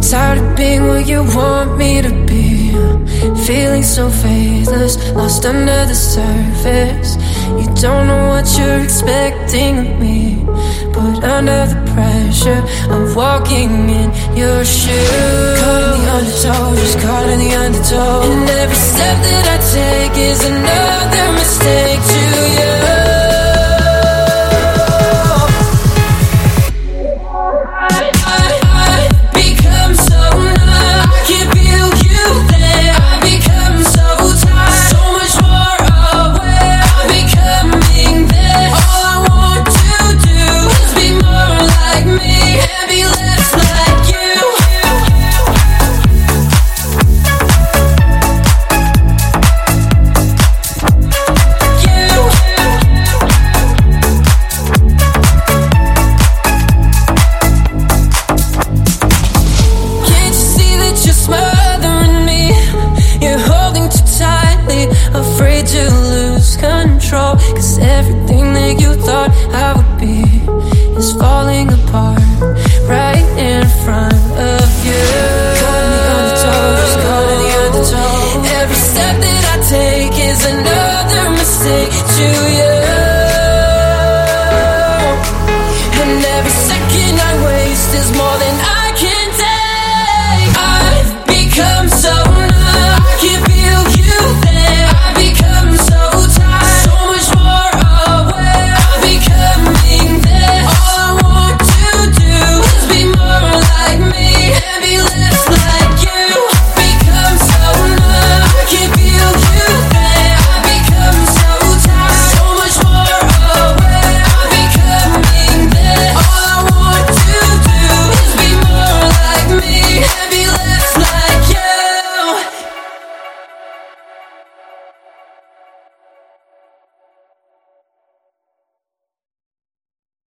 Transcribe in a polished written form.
Tired of being what you want me to be, feeling so faithless, lost under the surface. You don't know what you're expecting of me, but under the pressure of walking in your shoes. Caught in the undertow, just caught in the undertow, and every step that I take is another